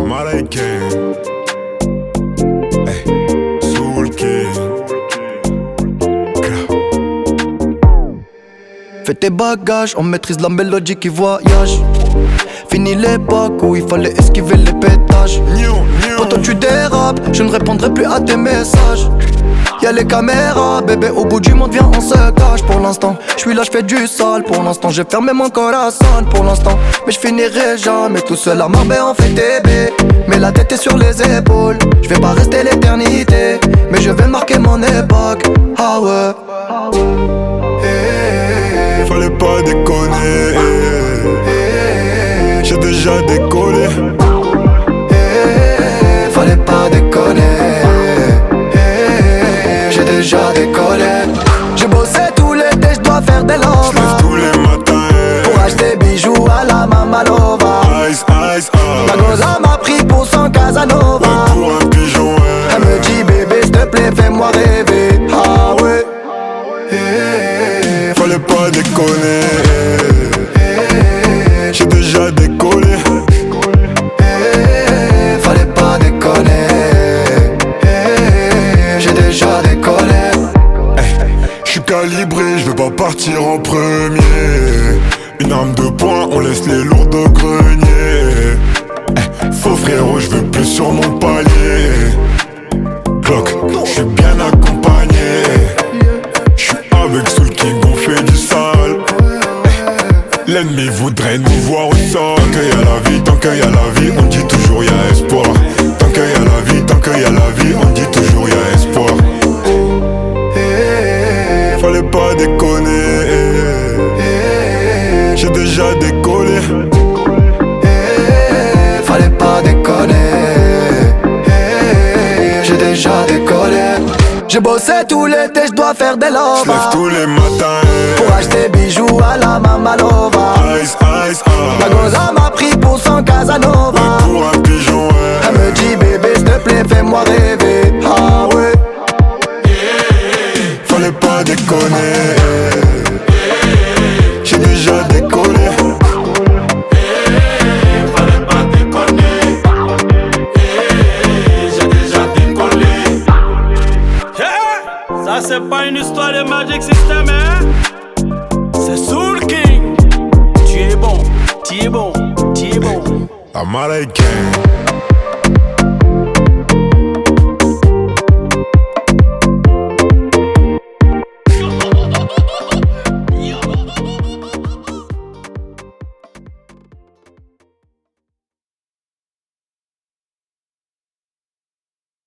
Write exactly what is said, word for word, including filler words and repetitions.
Américain. Hey, Soul King. Fais tes bagages, on maîtrise la mélodie qui voyage. Fini l'époque où il fallait esquiver les pétages. Quand toi tu dérapes, je ne répondrai plus à tes messages. Y'a les caméras, bébé, au bout du monde, viens, on se cache. Pour l'instant, je suis là, je fais du sale. Pour l'instant, j'ai fermé mon corazon. Pour l'instant, mais je finirai jamais tout seul à Marbella, on fait T B. Mais la tête est sur les épaules. Je vais pas rester l'éternité, mais je vais marquer mon époque. Ah ouais. Hey, fallait pas déconner. J'ai déjà décollé. Hey, fallait pas déconner. J'ai déjà décollé. J'ai bossé tout l'été, j'dois faire des lovas. J'lève tous les matins pour acheter bijoux à la Mamalova. Ice, ice, ice. La goza m'a pris pour son Casanova. Ouais, pour un pigeon, ouais. Elle me dit bébé s'te plaît fais-moi rêver. Ah ouais. Hey, fallait pas déconner. J'ai déjà décollé. Hey, fallait pas déconner. Hey, j'ai déjà décollé. J'suis calibré, j'veux pas partir en premier. Une arme de poing, on laisse les lourds au grenier. Eh, faux frérot, j'veux plus sur mon palier. Clock, j'suis bien accompagné. J'suis avec Soul King, on fait du sale. Eh, l'ennemi voudrait nous voir au sol. Tant qu'il y a la vie, tant qu'il y a la vie, on dit toujours y'a espoir. Tant qu'il y a la vie, tant qu'il y a la vie, on dit toujours y'a espoir. Fallait pas déconner. J'ai déjà décollé. Fallait pas déconner. J'ai déjà décollé. J'ai bossé tout l'été, j'dois faire des lovas. J'lève tous les matins pour acheter bijoux à la Mamalova. Ice, ice, ice. La goza m'a pris pour son Casanova. Ouais, pour un pigeon, ouais. Elle me dit bébé s'te plaît fais-moi rêver. Ah ouais. Fallait pas déconner. J'ai déjà décollé. Fallait pas déconner. J'ai déjà décollé. Hey, ça c'est pas une histoire de Magic System, hein. C'est Soul King. Tu es bon, tu es bon, tu es bon. Américain.